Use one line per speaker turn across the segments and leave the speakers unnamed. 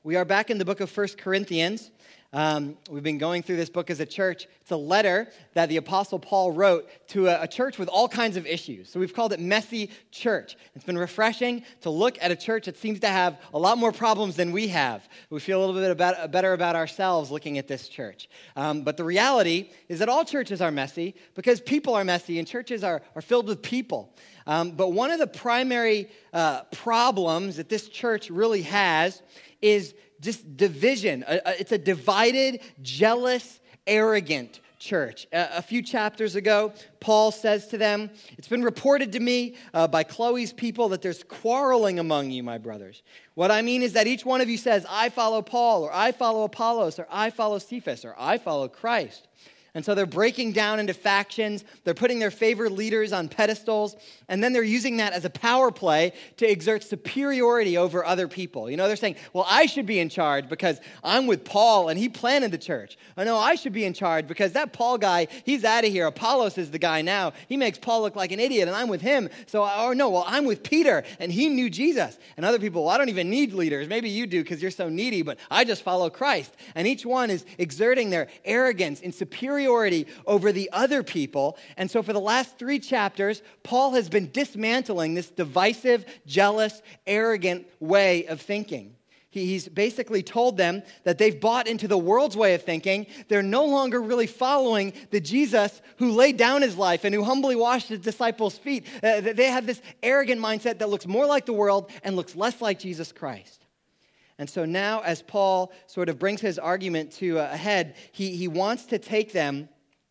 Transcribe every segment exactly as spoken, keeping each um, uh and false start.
We are back in the book of First Corinthians. Um, we've been going through this book as a church. It's a letter that the Apostle Paul wrote to a, a church with all kinds of issues. So we've called it Messy Church. It's been refreshing to look at a church that seems to have a lot more problems than we have. We feel a little bit about, better about ourselves looking at this church. Um, but the reality is that all churches are messy because people are messy and churches are, are filled with people. Um, but one of the primary uh, problems that this church really has is just division. It's a divided, jealous, arrogant church. A few chapters ago, Paul says to them, "It's been reported to me uh, by Chloe's people that there's quarreling among you, my brothers. What I mean is that each one of you says, I follow Paul, or I follow Apollos, or I follow Cephas, or I follow Christ." And so they're breaking down into factions, they're putting their favorite leaders on pedestals, and then they're using that as a power play to exert superiority over other people. You know, they're saying, well, I should be in charge because I'm with Paul and he planted the church. I know I should be in charge because that Paul guy, he's out of here. Apollos is the guy now. He makes Paul look like an idiot and I'm with him. So, or no, well, I'm with Peter and he knew Jesus. And other people, well, I don't even need leaders. Maybe you do because you're so needy, but I just follow Christ. And each one is exerting their arrogance in superiority over the other people. And so for the last three chapters, Paul has been dismantling this divisive, jealous, arrogant way of thinking. He, he's basically told them that they've bought into the world's way of thinking. They're no longer really following the Jesus who laid down his life and who humbly washed his disciples' feet. Uh, they have this arrogant mindset that looks more like the world and looks less like Jesus Christ. And so now, as Paul sort of brings his argument to a head, he, he wants to take them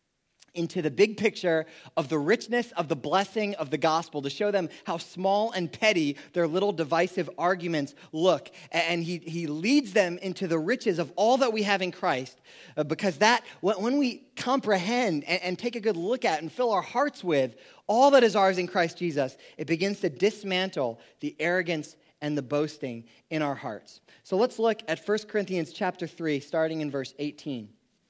into the big picture of the richness of the blessing of the gospel, to show them how small and petty their little divisive arguments look. And he, he leads them into the riches of all that we have in Christ, uh, because that, when we comprehend and, and take a good look at and fill our hearts with all that is ours in Christ Jesus, it begins to dismantle the arrogance and the boasting in our hearts. So let's look at First Corinthians chapter three, starting in verse eighteen.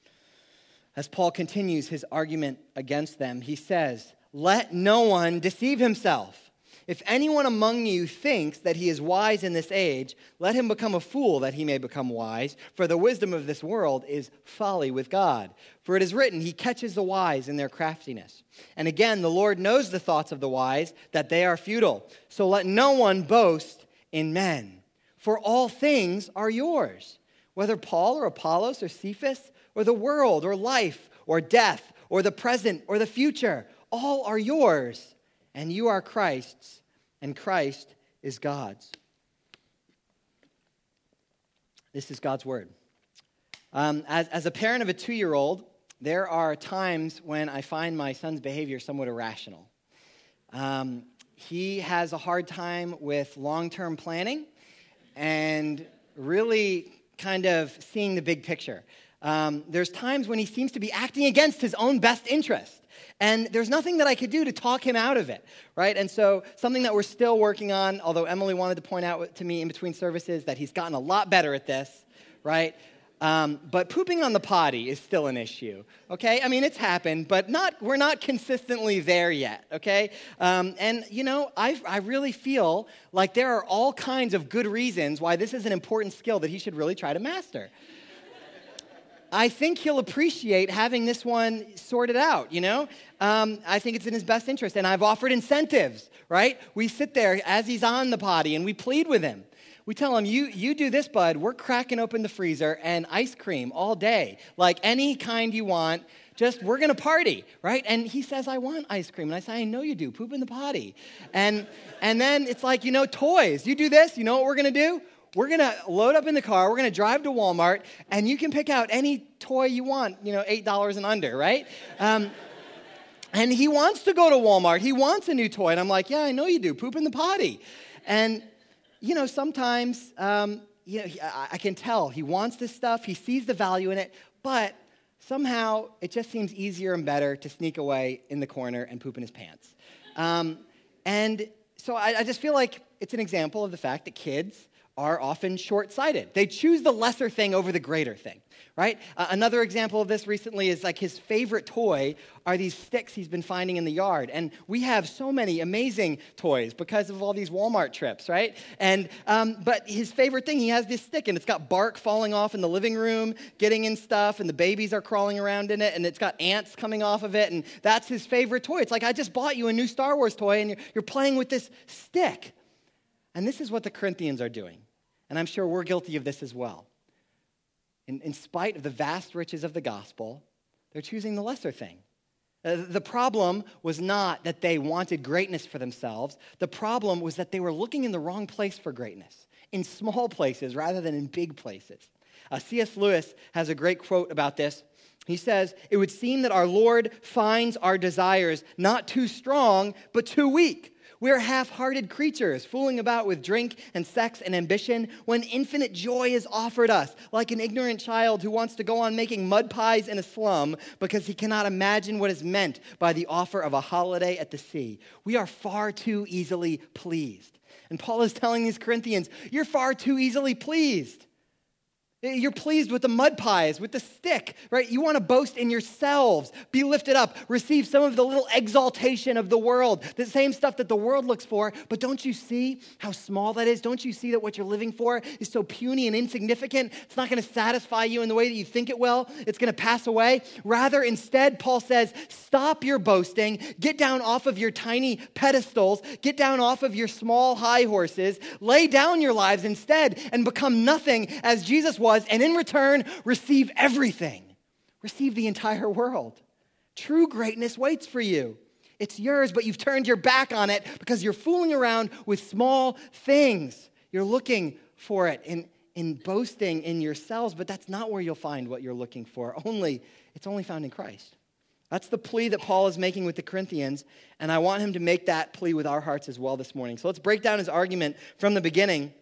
As Paul continues his argument against them, he says, "Let no one deceive himself. If anyone among you thinks that he is wise in this age, let him become a fool that he may become wise. For the wisdom of this world is folly with God. For it is written, he catches the wise in their craftiness. And again, the Lord knows the thoughts of the wise, that they are futile. So let no one boast in men. For all things are yours, whether Paul or Apollos or Cephas or the world or life or death or the present or the future. All are yours, and you are Christ's, and Christ is God's." This is God's word. Um, as, as a parent of a two-year-old, there are times when I find my son's behavior somewhat irrational. Um, he has a hard time with long-term planning and really kind of seeing the big picture. Um, there's times when he seems to be acting against his own best interest. And there's nothing that I could do to talk him out of it, right? And so something that we're still working on, although Emily wanted to point out to me in between services that he's gotten a lot better at this, right? Um, but pooping on the potty is still an issue, okay? I mean, it's happened, but not we're not consistently there yet, okay? Um, and, you know, I I really feel like there are all kinds of good reasons why this is an important skill that he should really try to master. I think he'll appreciate having this one sorted out, you know? Um, I think it's in his best interest, and I've offered incentives, right? We sit there as he's on the potty, and we plead with him. We tell him, you you do this, bud. We're cracking open the freezer and ice cream all day. Like any kind you want. Just, we're going to party, right? And he says, I want ice cream. And I say, I know you do. Poop in the potty. And, and then it's like, you know, toys. You do this. You know what we're going to do? We're going to load up in the car. We're going to drive to Walmart. And you can pick out any toy you want, you know, eight dollars and under, right? Um, and he wants to go to Walmart. He wants a new toy. And I'm like, yeah, I know you do. Poop in the potty. And you know, sometimes, um, you know, I, I can tell he wants this stuff. He sees the value in it, but somehow it just seems easier and better to sneak away in the corner and poop in his pants. Um, and so I, I just feel like it's an example of the fact that kids are often short-sighted. They choose the lesser thing over the greater thing, right? Uh, another example of this recently is like his favorite toy are these sticks he's been finding in the yard. And we have so many amazing toys because of all these Walmart trips, right? And um, but his favorite thing, he has this stick, and it's got bark falling off in the living room, getting in stuff, and the babies are crawling around in it, and it's got ants coming off of it, and that's his favorite toy. It's like, I just bought you a new Star Wars toy, and you're, you're playing with this stick. And this is what the Corinthians are doing. And I'm sure we're guilty of this as well. In, in spite of the vast riches of the gospel, they're choosing the lesser thing. Uh, the problem was not that they wanted greatness for themselves. The problem was that they were looking in the wrong place for greatness, in small places rather than in big places. Uh, C S Lewis has a great quote about this. He says, "It would seem that our Lord finds our desires not too strong, but too weak. We are half-hearted creatures, fooling about with drink and sex and ambition when infinite joy is offered us, like an ignorant child who wants to go on making mud pies in a slum because he cannot imagine what is meant by the offer of a holiday at the sea. We are far too easily pleased." And Paul is telling these Corinthians, you're far too easily pleased. You're pleased with the mud pies, with the stick, right? You want to boast in yourselves, be lifted up, receive some of the little exaltation of the world, the same stuff that the world looks for. But don't you see how small that is? Don't you see that what you're living for is so puny and insignificant? It's not going to satisfy you in the way that you think it will. It's going to pass away. Rather, instead, Paul says, stop your boasting, get down off of your tiny pedestals, get down off of your small high horses, lay down your lives instead and become nothing as Jesus was. And in return, receive everything. Receive the entire world. True greatness waits for you. It's yours, but you've turned your back on it because you're fooling around with small things. You're looking for it in, in boasting in yourselves, but that's not where you'll find what you're looking for. Only, it's only found in Christ. That's the plea that Paul is making with the Corinthians, and I want him to make that plea with our hearts as well this morning. So let's break down his argument from the beginning.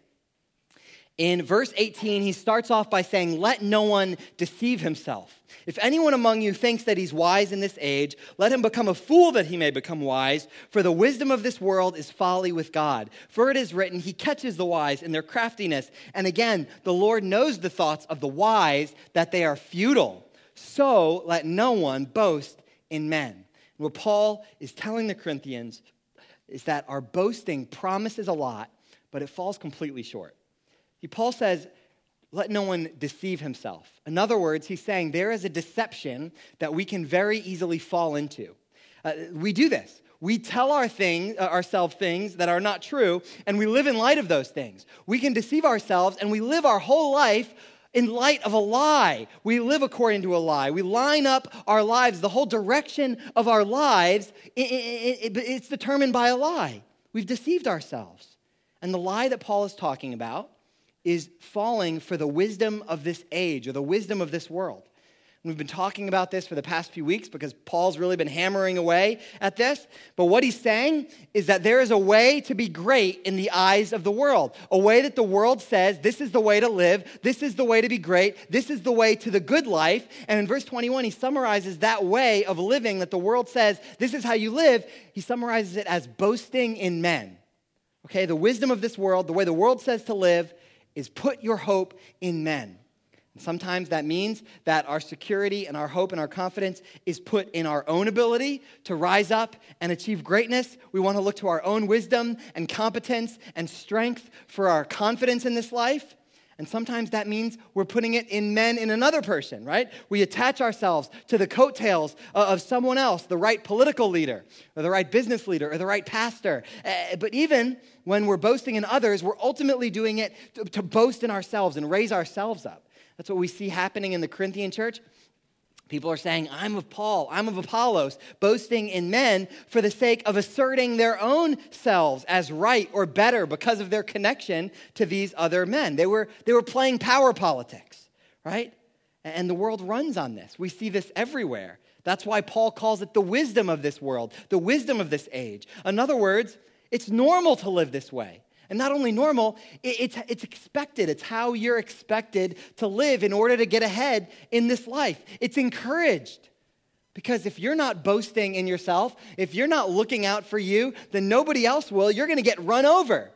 In verse eighteen, he starts off by saying, let no one deceive himself. If anyone among you thinks that he's wise in this age, let him become a fool that he may become wise, for the wisdom of this world is folly with God. For it is written, he catches the wise in their craftiness. And again, the Lord knows the thoughts of the wise, that they are futile. So let no one boast in men. What Paul is telling the Corinthians is that our boasting promises a lot, but it falls completely short. Paul says, let no one deceive himself. In other words, he's saying there is a deception that we can very easily fall into. Uh, we do this. We tell our thing, uh, ourselves things that are not true, and we live in light of those things. We can deceive ourselves, and we live our whole life in light of a lie. We live according to a lie. We line up our lives. The whole direction of our lives, it, it, it, it's determined by a lie. We've deceived ourselves. And the lie that Paul is talking about is falling for the wisdom of this age or the wisdom of this world. We've been talking about this for the past few weeks because Paul's really been hammering away at this. But what he's saying is that there is a way to be great in the eyes of the world, a way that the world says this is the way to live, this is the way to be great, this is the way to the good life. And in verse twenty-one, he summarizes that way of living that the world says this is how you live. He summarizes it as boasting in men. Okay, the wisdom of this world, the way the world says to live, is put your hope in men. And sometimes that means that our security and our hope and our confidence is put in our own ability to rise up and achieve greatness. We want to look to our own wisdom and competence and strength for our confidence in this life. And sometimes that means we're putting it in men in another person, right? We attach ourselves to the coattails of someone else, the right political leader, or the right business leader, or the right pastor. Uh, but even when we're boasting in others, we're ultimately doing it to, to boast in ourselves and raise ourselves up. That's what we see happening in the Corinthian church. People are saying, I'm of Paul, I'm of Apollos, boasting in men for the sake of asserting their own selves as right or better because of their connection to these other men. They were, they were playing power politics, right? And the world runs on this. We see this everywhere. That's why Paul calls it the wisdom of this world, the wisdom of this age. In other words, it's normal to live this way. And not only normal, it's, it's expected. It's how you're expected to live in order to get ahead in this life. It's encouraged. Because if you're not boasting in yourself, if you're not looking out for you, then nobody else will. You're going to get run over.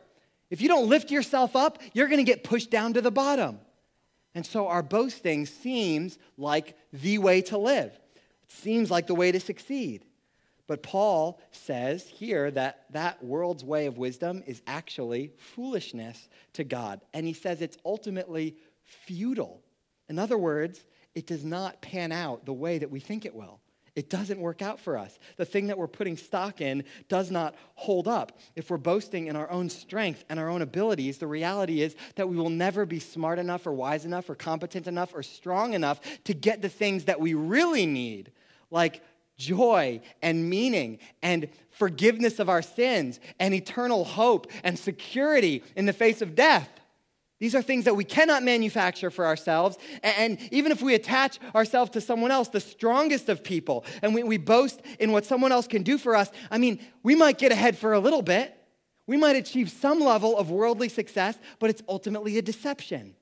If you don't lift yourself up, you're going to get pushed down to the bottom. And so our boasting seems like the way to live. It seems like the way to succeed. But Paul says here that that world's way of wisdom is actually foolishness to God. And he says it's ultimately futile. In other words, it does not pan out the way that we think it will. It doesn't work out for us. The thing that we're putting stock in does not hold up. If we're boasting in our own strength and our own abilities, the reality is that we will never be smart enough or wise enough or competent enough or strong enough to get the things that we really need, like joy and meaning and forgiveness of our sins and eternal hope and security in the face of death. These are things that we cannot manufacture for ourselves. And even if we attach ourselves to someone else, the strongest of people, and we, we boast in what someone else can do for us, I mean, we might get ahead for a little bit. We might achieve some level of worldly success, but it's ultimately a deception.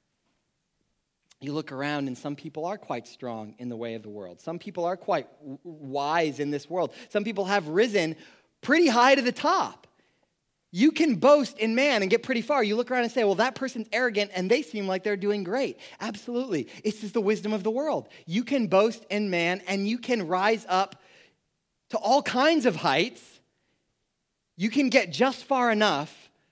You look around and some people are quite strong in the way of the world. Some people are quite w- wise in this world. Some people have risen pretty high to the top. You can boast in man and get pretty far. You look around and say, well, that person's arrogant and they seem like they're doing great. Absolutely. It's just the wisdom of the world. You can boast in man and you can rise up to all kinds of heights. You can get just far enough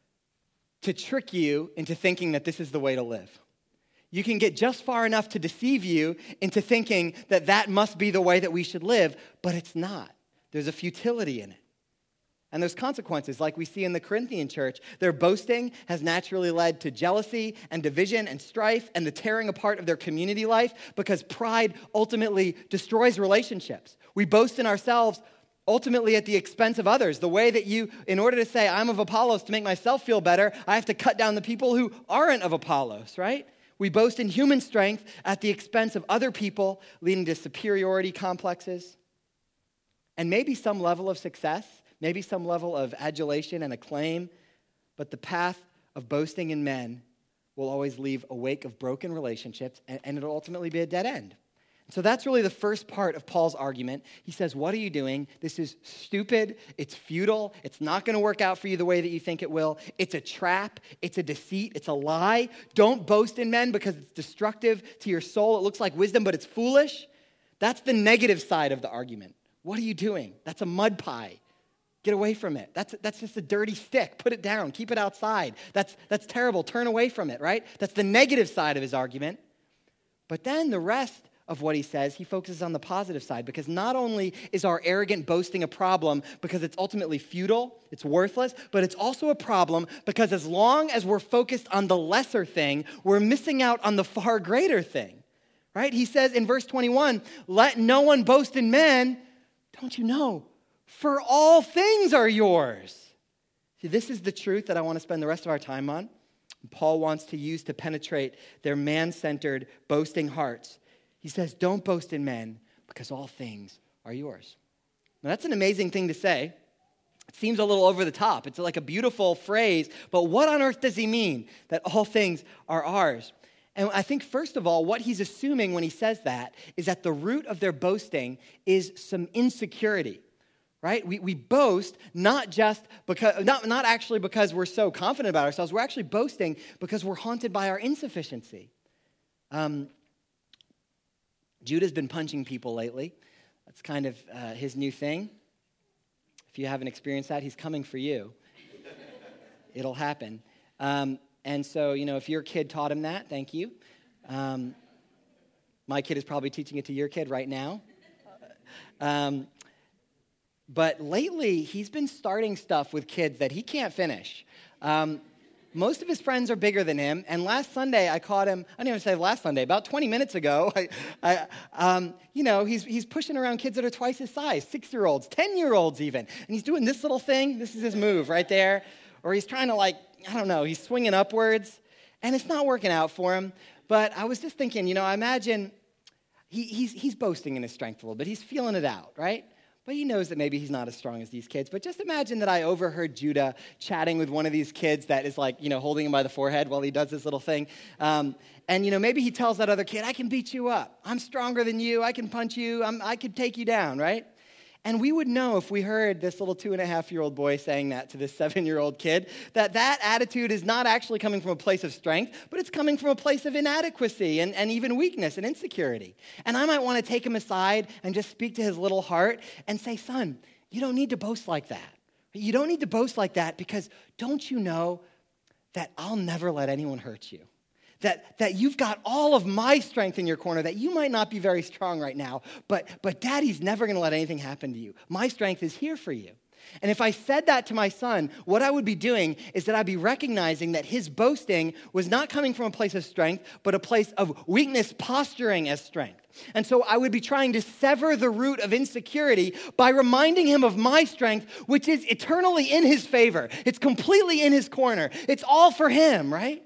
to trick you into thinking that this is the way to live. You can get just far enough to deceive you into thinking that that must be the way that we should live, but it's not. There's a futility in it. And there's consequences, like we see in the Corinthian church. Their boasting has naturally led to jealousy and division and strife and the tearing apart of their community life because pride ultimately destroys relationships. We boast in ourselves ultimately at the expense of others. The way that you, in order to say, I'm of Apollos to make myself feel better, I have to cut down the people who aren't of Apollos, right? We boast in human strength at the expense of other people, leading to superiority complexes. And maybe some level of success, maybe some level of adulation and acclaim, but the path of boasting in men will always leave a wake of broken relationships, and, and it'll ultimately be a dead end. So that's really the first part of Paul's argument. He says, what are you doing? This is stupid. It's futile. It's not going to work out for you the way that you think it will. It's a trap. It's a deceit. It's a lie. Don't boast in men because it's destructive to your soul. It looks like wisdom, but it's foolish. That's the negative side of the argument. What are you doing? That's a mud pie. Get away from it. That's, that's just a dirty stick. Put it down. Keep it outside. That's, that's terrible. Turn away from it, right? That's the negative side of his argument. But then the rest of what he says, he focuses on the positive side, because not only is our arrogant boasting a problem because it's ultimately futile, it's worthless, but it's also a problem because as long as we're focused on the lesser thing, we're missing out on the far greater thing, right? He says in verse twenty-one, let no one boast in men. Don't you know? For all things are yours. See, this is the truth that I want to spend the rest of our time on. Paul wants to use to penetrate their man-centered, boasting hearts. He says, don't boast in men because all things are yours. Now, that's an amazing thing to say. It seems a little over the top. It's like a beautiful phrase, but what on earth does he mean that all things are ours? And I think, first of all, what he's assuming when he says that is that the root of their boasting is some insecurity. Right? We, we boast not just because, not, not actually because we're so confident about ourselves. We're actually boasting because we're haunted by our insufficiency. Um, Judah's been punching people lately. That's kind of uh, his new thing. If you haven't experienced that, he's coming for you. It'll happen. Um, and so, you know, if your kid taught him that, thank you. Um, my kid is probably teaching it to your kid right now. Um, But lately, he's been starting stuff with kids that he can't finish. Um, most of his friends are bigger than him. And last Sunday, I caught him, I didn't even say last Sunday, about twenty minutes ago, I, I, um, you know, he's, he's pushing around kids that are twice his size, six-year-olds, ten-year-olds even. And he's doing this little thing. This is his move right there. Or he's trying to like, I don't know, he's swinging upwards. And it's not working out for him. But I was just thinking, you know, I imagine he, he's, he's boasting in his strength a little bit. He's feeling it out, right? But he knows that maybe he's not as strong as these kids. But just imagine that I overheard Judah chatting with one of these kids that is like, you know, holding him by the forehead while he does this little thing. Um, and, you know, maybe he tells that other kid, I can beat you up. I'm stronger than you. I can punch you. I'm, I can take you down, right? And we would know if we heard this little two and a half year old boy saying that to this seven year old kid, that that attitude is not actually coming from a place of strength, but it's coming from a place of inadequacy and, and even weakness and insecurity. And I might want to take him aside and just speak to his little heart and say, son, you don't need to boast like that. You don't need to boast like that because don't you know that I'll never let anyone hurt you? That, that you've got all of my strength in your corner, that you might not be very strong right now, but, but Daddy's never going to let anything happen to you. My strength is here for you. And if I said that to my son, what I would be doing is that I'd be recognizing that his boasting was not coming from a place of strength, but a place of weakness posturing as strength. And so I would be trying to sever the root of insecurity by reminding him of my strength, which is eternally in his favor. It's completely in his corner. It's all for him, right?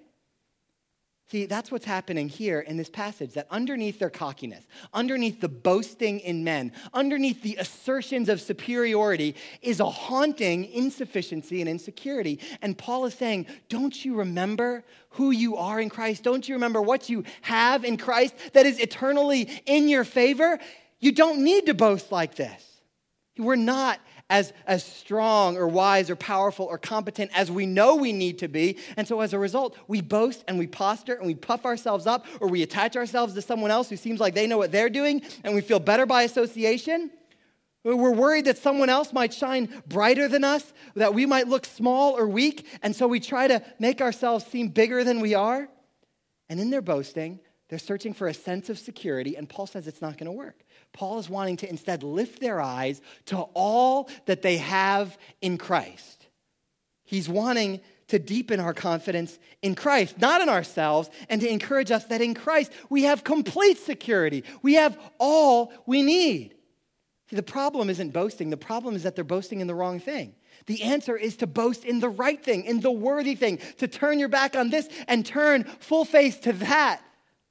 See, that's what's happening here in this passage, that underneath their cockiness, underneath the boasting in men, underneath the assertions of superiority is a haunting insufficiency and insecurity. And Paul is saying, don't you remember who you are in Christ? Don't you remember what you have in Christ that is eternally in your favor? You don't need to boast like this. We're not as, as strong or wise or powerful or competent as we know we need to be. And so as a result, we boast and we posture and we puff ourselves up, or we attach ourselves to someone else who seems like they know what they're doing, and we feel better by association. We're worried that someone else might shine brighter than us, that we might look small or weak, and so we try to make ourselves seem bigger than we are. And in their boasting, they're searching for a sense of security, and Paul says it's not going to work. Paul is wanting to instead lift their eyes to all that they have in Christ. He's wanting to deepen our confidence in Christ, not in ourselves, and to encourage us that in Christ we have complete security. We have all we need. See, the problem isn't boasting. The problem is that they're boasting in the wrong thing. The answer is to boast in the right thing, in the worthy thing, to turn your back on this and turn full face to that.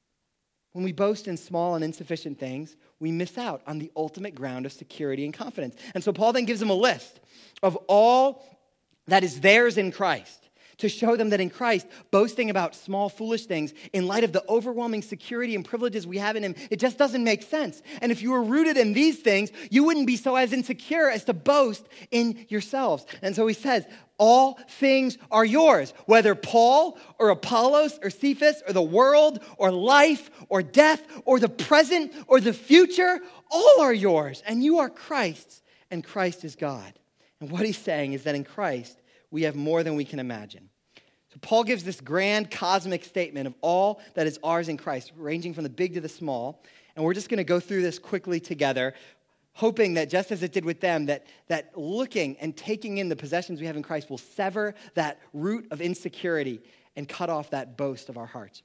When we boast in small and insufficient things, we miss out on the ultimate ground of security and confidence. And so Paul then gives them a list of all that is theirs in Christ, to show them that in Christ, boasting about small, foolish things, in light of the overwhelming security and privileges we have in him, it just doesn't make sense. And if you were rooted in these things, you wouldn't be so as insecure as to boast in yourselves. And so he says, all things are yours, whether Paul or Apollos or Cephas or the world or life or death or the present or the future, all are yours. And you are Christ's, and Christ is God. And what he's saying is that in Christ, we have more than we can imagine. So Paul gives this grand cosmic statement of all that is ours in Christ, ranging from the big to the small. And we're just going to go through this quickly together, hoping that just as it did with them, that, that looking and taking in the possessions we have in Christ will sever that root of insecurity and cut off that boast of our hearts.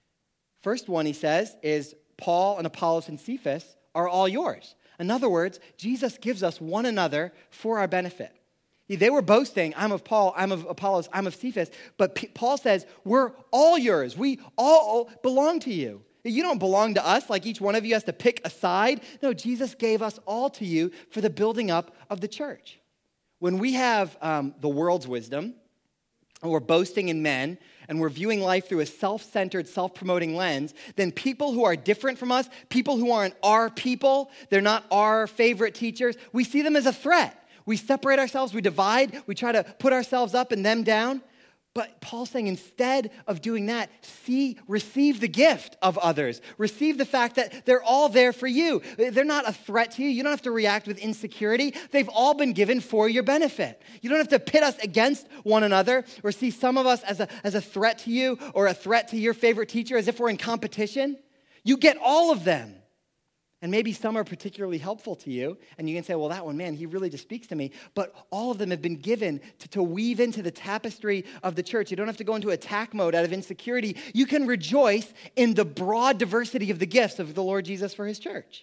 First one, he says, is Paul and Apollos and Cephas are all yours. In other words, Jesus gives us one another for our benefit. They were boasting, I'm of Paul, I'm of Apollos, I'm of Cephas, but P- Paul says, we're all yours. We all belong to you. You don't belong to us like each one of you has to pick a side. No, Jesus gave us all to you for the building up of the church. When we have um, the world's wisdom, and we're boasting in men, and we're viewing life through a self-centered, self-promoting lens, then people who are different from us, people who aren't our people, they're not our favorite teachers, we see them as a threat. We separate ourselves, we divide, we try to put ourselves up and them down. But Paul's saying instead of doing that, see, receive the gift of others. Receive the fact that they're all there for you. They're not a threat to you. You don't have to react with insecurity. They've all been given for your benefit. You don't have to pit us against one another or see some of us as a, as a threat to you or a threat to your favorite teacher as if we're in competition. You get all of them. And maybe some are particularly helpful to you, and you can say, well, that one, man, he really just speaks to me. But all of them have been given to, to weave into the tapestry of the church. You don't have to go into attack mode out of insecurity. You can rejoice in the broad diversity of the gifts of the Lord Jesus for his church.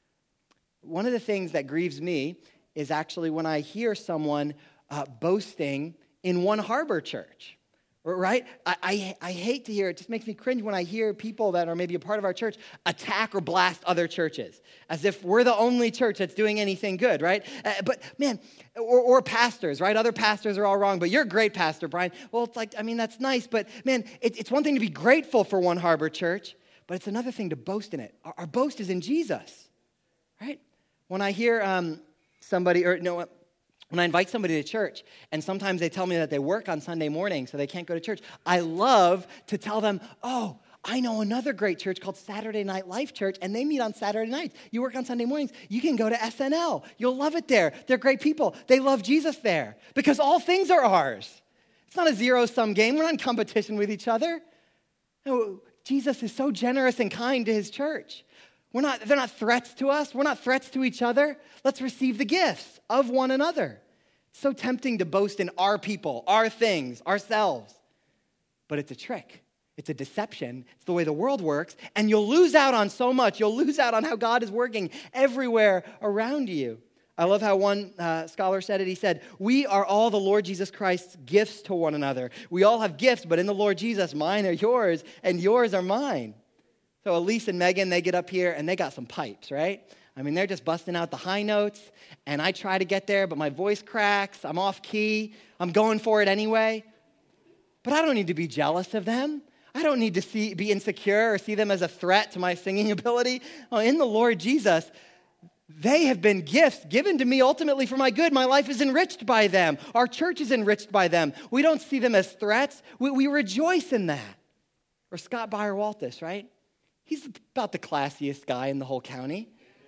One of the things that grieves me is actually when I hear someone uh, boasting in One Harbor Church. Right? I, I I hate to hear it. It just makes me cringe when I hear people that are maybe a part of our church attack or blast other churches as if we're the only church that's doing anything good, right? Uh, but man, or, or pastors, right? Other pastors are all wrong, but you're a great pastor, Brian. Well, it's like, I mean, that's nice, but man, it, it's one thing to be grateful for One Harbor Church, but it's another thing to boast in it. Our, our boast is in Jesus, right? When I hear um, somebody, or no, when I invite somebody to church, and sometimes they tell me that they work on Sunday morning, so they can't go to church, I love to tell them, oh, I know another great church called Saturday Night Life Church, and they meet on Saturday nights. You work on Sunday mornings, you can go to S N L. You'll love it there. They're great people. They love Jesus there because all things are ours. It's not a zero-sum game. We're not in competition with each other. No, Jesus is so generous and kind to his church. We're not, they're not threats to us. We're not threats to each other. Let's receive the gifts of one another. It's so tempting to boast in our people, our things, ourselves. But it's a trick. It's a deception. It's the way the world works. And you'll lose out on so much. You'll lose out on how God is working everywhere around you. I love how one uh, scholar said it. He said, we are all the Lord Jesus Christ's gifts to one another. We all have gifts, but in the Lord Jesus, mine are yours and yours are mine. So Elise and Megan, they get up here and they got some pipes, right? I mean, they're just busting out the high notes. And I try to get there, but my voice cracks. I'm off key. I'm going for it anyway. But I don't need to be jealous of them. I don't need to see, be insecure or see them as a threat to my singing ability. Oh, in the Lord Jesus, they have been gifts given to me ultimately for my good. My life is enriched by them. Our church is enriched by them. We don't see them as threats. We, we rejoice in that. Or Scott Beyer-Waltis, right? He's about the classiest guy in the whole county.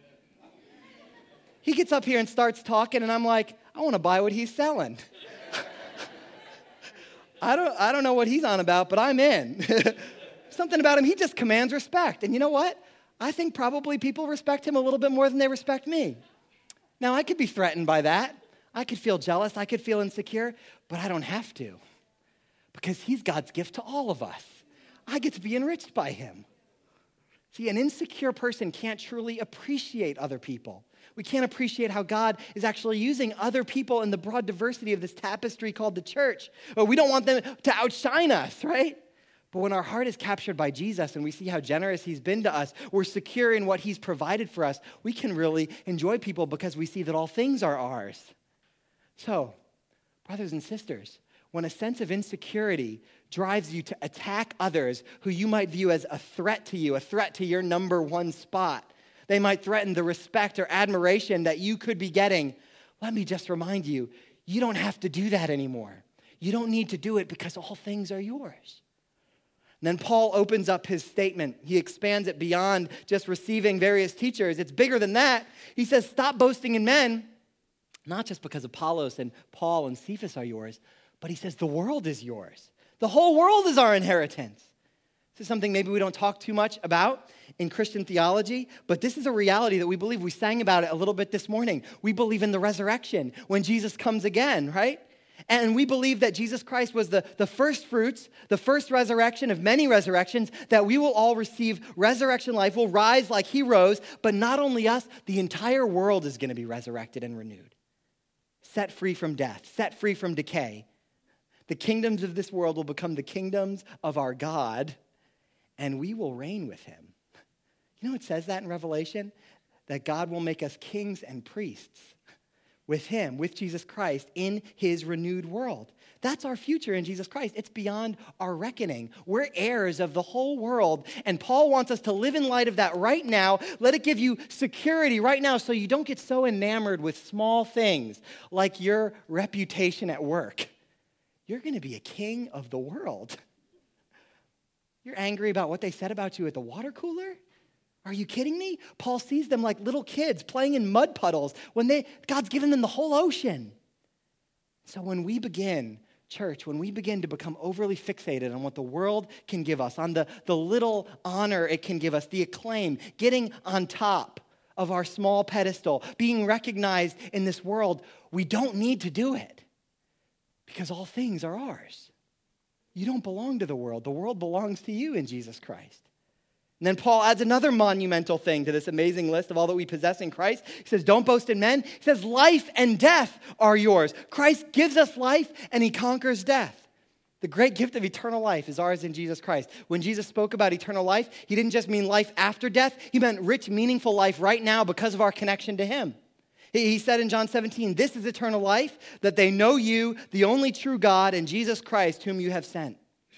He gets up here and starts talking, and I'm like, I want to buy what he's selling. I don't, I don't know what he's on about, but I'm in. Something about him, he just commands respect. And you know what? I think probably people respect him a little bit more than they respect me. Now, I could be threatened by that. I could feel jealous. I could feel insecure, but I don't have to because he's God's gift to all of us. I get to be enriched by him. See, an insecure person can't truly appreciate other people. We can't appreciate how God is actually using other people in the broad diversity of this tapestry called the church. But we don't want them to outshine us, right? But when our heart is captured by Jesus and we see how generous he's been to us, we're secure in what he's provided for us, we can really enjoy people because we see that all things are ours. So, brothers and sisters, when a sense of insecurity drives you to attack others who you might view as a threat to you, a threat to your number one spot, they might threaten the respect or admiration that you could be getting. Let me just remind you, you don't have to do that anymore. You don't need to do it because all things are yours. And then Paul opens up his statement. He expands it beyond just receiving various teachers. It's bigger than that. He says, stop boasting in men, not just because Apollos and Paul and Cephas are yours, but he says the world is yours. The whole world is our inheritance. This is something maybe we don't talk too much about in Christian theology, but this is a reality that we believe. We sang about it a little bit this morning. We believe in the resurrection when Jesus comes again, right? And we believe that Jesus Christ was the, the first fruits, the first resurrection of many resurrections, that we will all receive resurrection life, will rise like he rose, but not only us, the entire world is going to be resurrected and renewed, set free from death, set free from decay. The kingdoms of this world will become the kingdoms of our God, and we will reign with him. You know it says that in Revelation? That God will make us kings and priests with him, with Jesus Christ, in his renewed world. That's our future in Jesus Christ. It's beyond our reckoning. We're heirs of the whole world, and Paul wants us to live in light of that right now. Let it give you security right now so you don't get so enamored with small things like your reputation at work. You're going to be a king of the world. You're angry about what they said about you at the water cooler? Are you kidding me? Paul sees them like little kids playing in mud puddles when they God's given them the whole ocean. So when we begin, church, when we begin to become overly fixated on what the world can give us, on the, the little honor it can give us, the acclaim, getting on top of our small pedestal, being recognized in this world, we don't need to do it because all things are ours. You don't belong to the world. The world belongs to you in Jesus Christ. And then Paul adds another monumental thing to this amazing list of all that we possess in Christ. He says, don't boast in men. He says, life and death are yours. Christ gives us life and he conquers death. The great gift of eternal life is ours in Jesus Christ. When Jesus spoke about eternal life, he didn't just mean life after death. He meant rich, meaningful life right now because of our connection to him. He said in John seventeen, this is eternal life, that they know you, the only true God, and Jesus Christ, whom you have sent.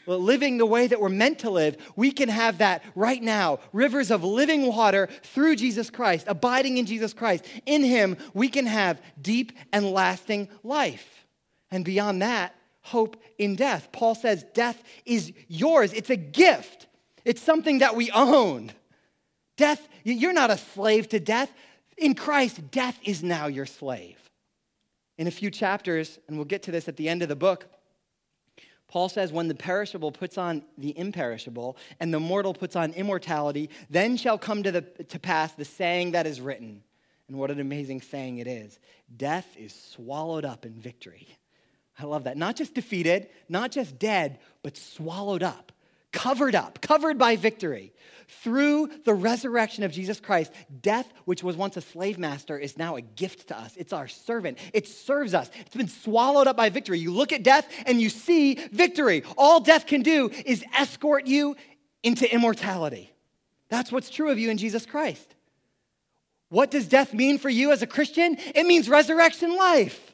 living the way that we're meant to live, we can have that right now. Rivers of living water through Jesus Christ, abiding in Jesus Christ. In him, we can have deep and lasting life. And beyond that, hope in death. Paul says death is yours. It's a gift. It's something that we own. Death, you're not a slave to death. In Christ, death is now your slave. In a few chapters, and we'll get to this at the end of the book, Paul says, when the perishable puts on the imperishable and the mortal puts on immortality, then shall come to, the, to pass the saying that is written. And what an amazing saying it is. Death is swallowed up in victory. I love that. Not just defeated, not just dead, but swallowed up, covered up, covered by victory. Through the resurrection of Jesus Christ, death, which was once a slave master, is now a gift to us. It's our servant. It serves us. It's been swallowed up by victory. You look at death and you see victory. All death can do is escort you into immortality. That's what's true of you in Jesus Christ. What does death mean for you as a Christian? It means resurrection life.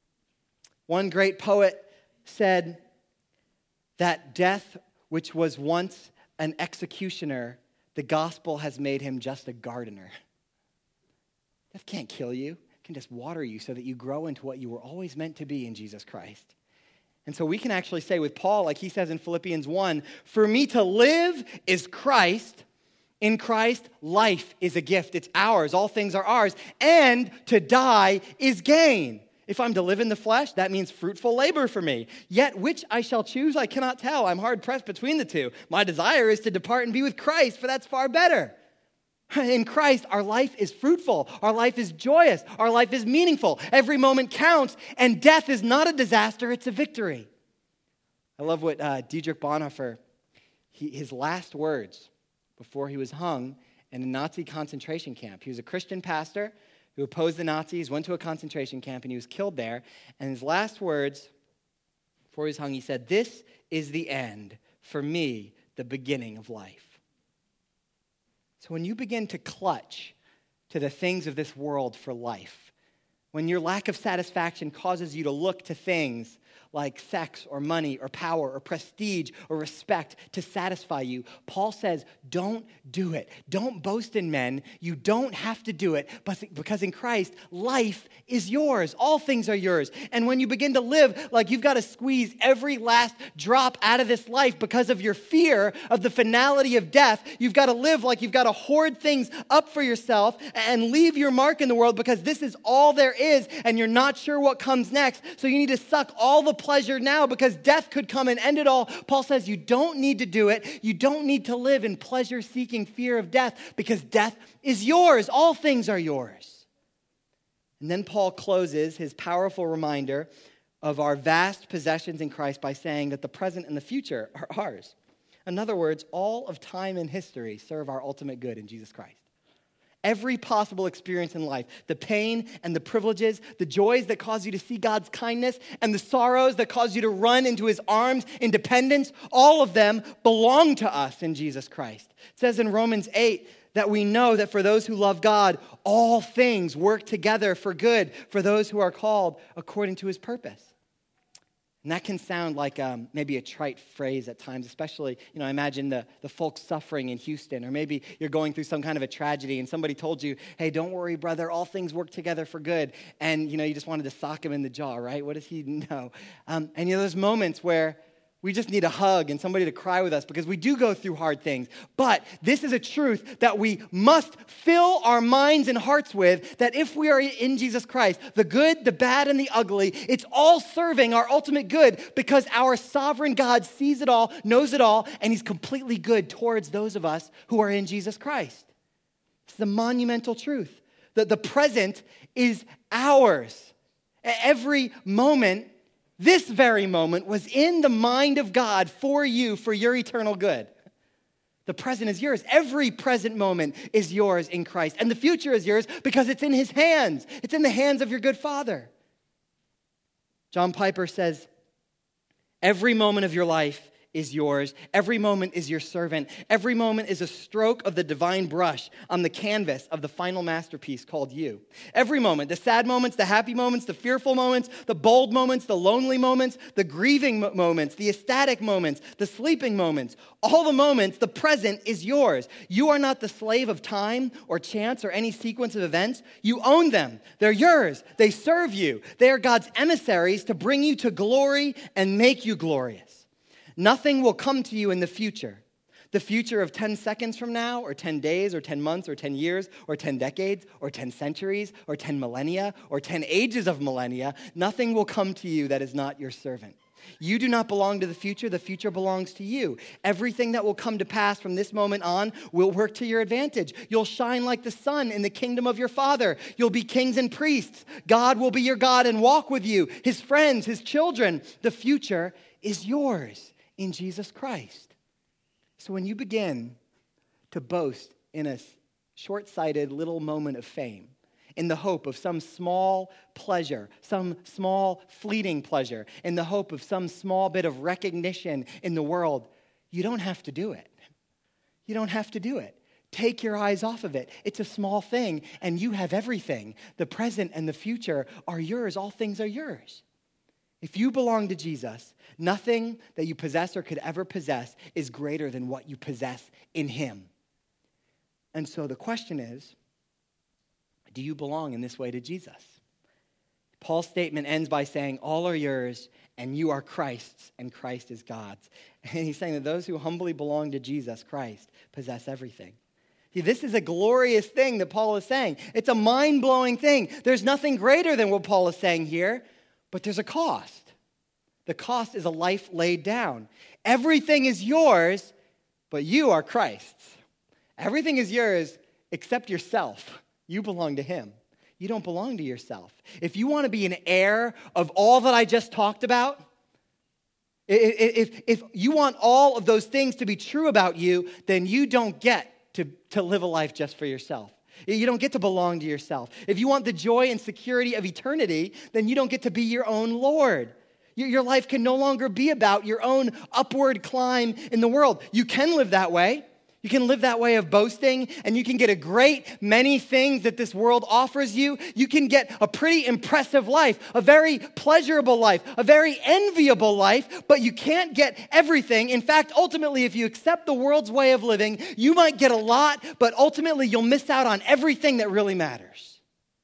One great poet said that death, which was once an executioner, the gospel has made him just a gardener. Death can't kill you. It can just water you so that you grow into what you were always meant to be in Jesus Christ. And so we can actually say with Paul, like he says in Philippians one, for me to live is Christ. In Christ, life is a gift. It's ours. All things are ours. And to die is gain. If I'm to live in the flesh, that means fruitful labor for me. Yet which I shall choose, I cannot tell. I'm hard pressed between the two. My desire is to depart and be with Christ, for that's far better. In Christ, our life is fruitful. Our life is joyous. Our life is meaningful. Every moment counts, and death is not a disaster, it's a victory. I love what uh, Dietrich Bonhoeffer, he, his last words before he was hung in a Nazi concentration camp. He was a Christian pastor who opposed the Nazis, went to a concentration camp, and he was killed there. And his last words before he was hung, he said, this is the end, for me, the beginning of life. So when you begin to clutch to the things of this world for life, when your lack of satisfaction causes you to look to things like sex or money or power or prestige or respect to satisfy you, Paul says, don't do it. Don't boast in men. You don't have to do it, but because in Christ, life is yours. All things are yours. And when you begin to live like you've got to squeeze every last drop out of this life because of your fear of the finality of death, you've got to live like you've got to hoard things up for yourself and leave your mark in the world because this is all there is and you're not sure what comes next. So you need to suck all the pleasure now because death could come and end it all. Paul says you don't need to do it. You don't need to live in pleasure-seeking fear of death because death is yours. All things are yours. And then Paul closes his powerful reminder of our vast possessions in Christ by saying that the present and the future are ours. In other words, all of time and history serve our ultimate good in Jesus Christ. Every possible experience in life, the pain and the privileges, the joys that cause you to see God's kindness, and the sorrows that cause you to run into his arms in dependence, all of them belong to us in Jesus Christ. It says in Romans eight that we know that for those who love God, all things work together for good for those who are called according to his purpose. And that can sound like um, maybe a trite phrase at times, especially, you know, I imagine the, the folks suffering in Houston, or maybe you're going through some kind of a tragedy and somebody told you, hey, don't worry, brother, all things work together for good. And, you know, you just wanted to sock him in the jaw, right? What does he know? Um, and, you know, there's moments where we just need a hug and somebody to cry with us because we do go through hard things. But this is a truth that we must fill our minds and hearts with, that if we are in Jesus Christ, the good, the bad, and the ugly, it's all serving our ultimate good because our sovereign God sees it all, knows it all, and he's completely good towards those of us who are in Jesus Christ. It's the monumental truth that the present is ours. Every moment, this very moment was in the mind of God for you, for your eternal good. The present is yours. Every present moment is yours in Christ. And the future is yours because it's in his hands. It's in the hands of your good Father. John Piper says, every moment of your life is yours. Every moment is your servant. Every moment is a stroke of the divine brush on the canvas of the final masterpiece called you. Every moment, the sad moments, the happy moments, the fearful moments, the bold moments, the lonely moments, the grieving moments, the ecstatic moments, the sleeping moments, all the moments, the present is yours. You are not the slave of time or chance or any sequence of events. You own them. They're yours. They serve you. They are God's emissaries to bring you to glory and make you glorious. Nothing will come to you in the future. The future of ten seconds from now, or ten days, or ten months, or ten years, or ten decades, or ten centuries, or ten millennia, or ten ages of millennia, nothing will come to you that is not your servant. You do not belong to the future. The future belongs to you. Everything that will come to pass from this moment on will work to your advantage. You'll shine like the sun in the kingdom of your Father. You'll be kings and priests. God will be your God and walk with you, his friends, his children. The future is yours in Jesus Christ. So when you begin to boast in a short-sighted little moment of fame, in the hope of some small pleasure, some small fleeting pleasure, in the hope of some small bit of recognition in the world, you don't have to do it. You don't have to do it. Take your eyes off of it. It's a small thing, and you have everything. The present and the future are yours. All things are yours. If you belong to Jesus, nothing that you possess or could ever possess is greater than what you possess in him. And so the question is, do you belong in this way to Jesus? Paul's statement ends by saying, all are yours, and you are Christ's, and Christ is God's. And he's saying that those who humbly belong to Jesus Christ possess everything. See, this is a glorious thing that Paul is saying. It's a mind-blowing thing. There's nothing greater than what Paul is saying here, but there's a cost. The cost is a life laid down. Everything is yours, but you are Christ's. Everything is yours except yourself. You belong to him. You don't belong to yourself. If you want to be an heir of all that I just talked about, if, if, if you want all of those things to be true about you, then you don't get to, to live a life just for yourself. You don't get to belong to yourself. If you want the joy and security of eternity, then you don't get to be your own Lord. Your life can no longer be about your own upward climb in the world. You can live that way. You can live that way of boasting, and you can get a great many things that this world offers you. You can get a pretty impressive life, a very pleasurable life, a very enviable life, but you can't get everything. In fact, ultimately, if you accept the world's way of living, you might get a lot, but ultimately you'll miss out on everything that really matters.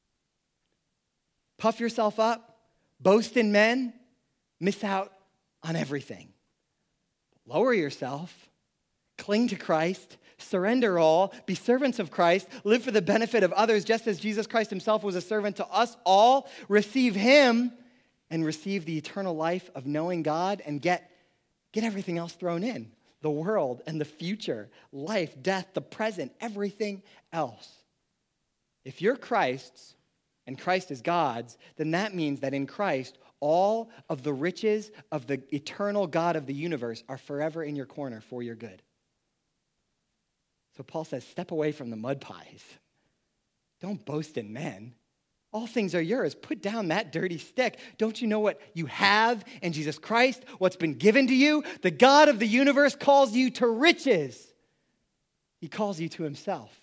Puff yourself up, boast in men, miss out on everything. Lower yourself. Cling to Christ, surrender all, be servants of Christ, live for the benefit of others, just as Jesus Christ himself was a servant to us all. Receive him and receive the eternal life of knowing God, and get, get everything else thrown in. The world and the future, life, death, the present, everything else. If you're Christ's and Christ is God's, then that means that in Christ, all of the riches of the eternal God of the universe are forever in your corner for your good. So Paul says, step away from the mud pies. Don't boast in men. All things are yours. Put down that dirty stick. Don't you know what you have in Jesus Christ, what's been given to you? The God of the universe calls you to riches. He calls you to himself.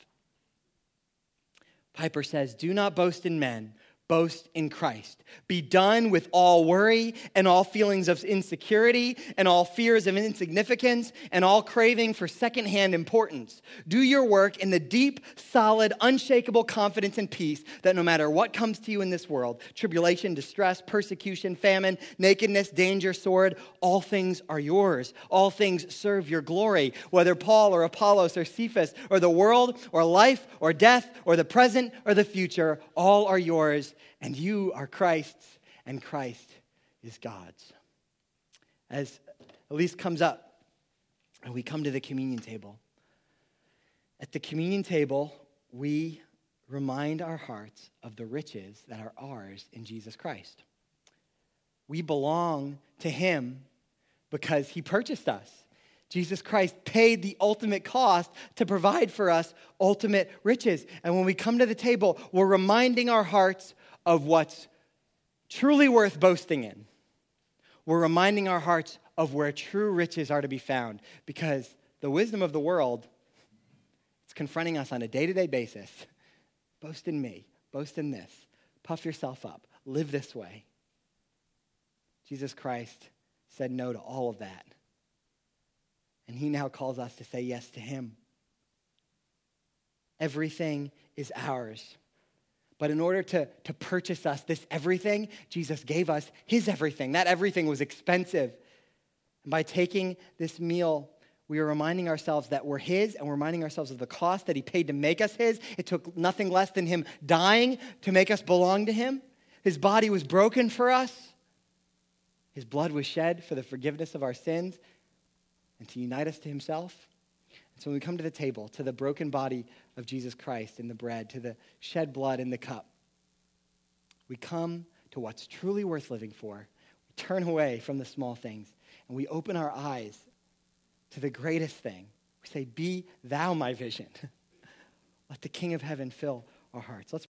Piper says, do not boast in men. Boast in Christ. Be done with all worry and all feelings of insecurity and all fears of insignificance and all craving for secondhand importance. Do your work in the deep, solid, unshakable confidence and peace that no matter what comes to you in this world, tribulation, distress, persecution, famine, nakedness, danger, sword, all things are yours. All things serve your glory. Whether Paul or Apollos or Cephas or the world or life or death or the present or the future, all are yours. And you are Christ's, and Christ is God's. As Elise comes up, and we come to the communion table. At the communion table, we remind our hearts of the riches that are ours in Jesus Christ. We belong to him because he purchased us. Jesus Christ paid the ultimate cost to provide for us ultimate riches. And when we come to the table, we're reminding our hearts of what's truly worth boasting in. We're reminding our hearts of where true riches are to be found, because the wisdom of the world, it's confronting us on a day-to-day basis. Boast in me. Boast in this. Puff yourself up. Live this way. Jesus Christ said no to all of that. And he now calls us to say yes to him. Everything is ours. But in order to, to purchase us this everything, Jesus gave us his everything. That everything was expensive. And by taking this meal, we are reminding ourselves that we're his, and we're reminding ourselves of the cost that he paid to make us his. It took nothing less than him dying to make us belong to him. His body was broken for us. His blood was shed for the forgiveness of our sins and to unite us to himself. And so when we come to the table, to the broken body of Jesus Christ in the bread, to the shed blood in the cup, we come to what's truly worth living for. We turn away from the small things, and we open our eyes to the greatest thing. We say, be thou my vision. Let the King of heaven fill our hearts. Let's